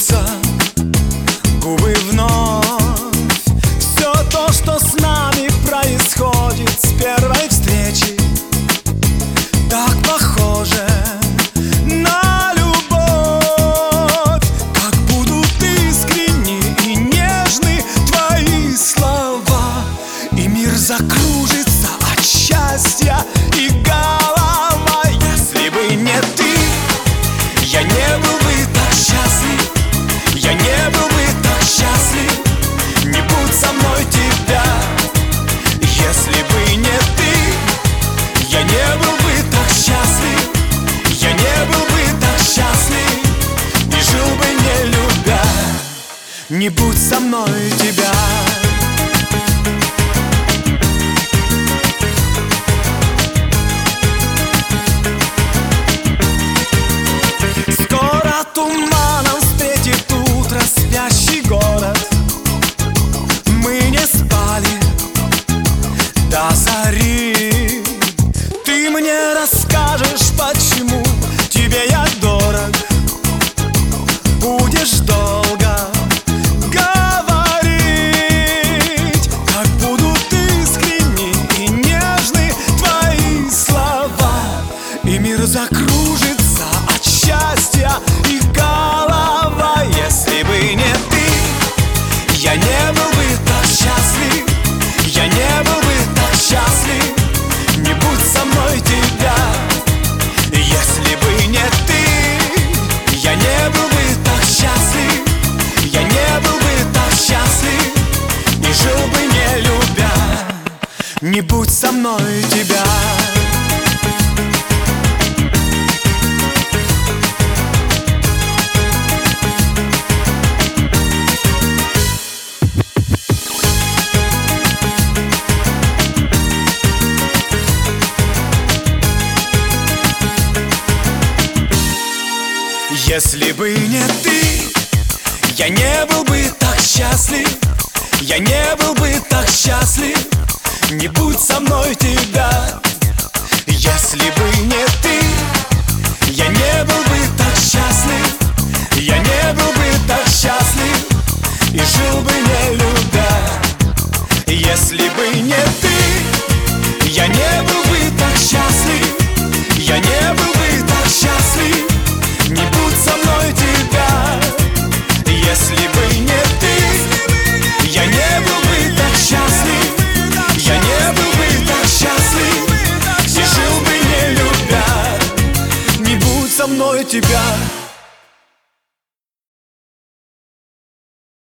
трутся губы вновь. Все то, что с нами происходит с первой встречи, так похоже на любовь. Как будут искренни и нежны твои слова, и мир закружится от счастья и голова. Если бы не ты, я не был бы так счастлив, я не был бы так счастлив. Не будь со мной тебя. Если бы не ты, я не был бы так счастлив, я не был бы так счастлив. И жил бы не любя. Не будь со мной тебя. Туманом встретит утро спящий город. Мы не спали до зари. Ты мне расскажешь, почему тебе я дорог. Будешь долго говорить, как будут искренни и нежны твои слова, и мир закружится от счастья и голова. Если бы не ты, я не был бы так счастлив, я не был бы так счастлив. Не будь со мной тебя. Если бы не ты, я не был бы так счастлив, я не был бы так счастлив. И жил бы не любя. Не будь со мной тебя. Если бы не ты, я не был бы так счастлив, я не был бы так счастлив. Не будь со мной тебя. Если бы не ты, я не был бы так счастлив, я не был бы так счастлив. И жил бы не любя. Если бы не ты, я не был бы так счастлив, я не был бы так счастлив. Не будь со мной тебя. Если бы не ты, я не был бы так счастлив, я не был бы так счастлив. И жил бы не любя. Не будь со мной тебя.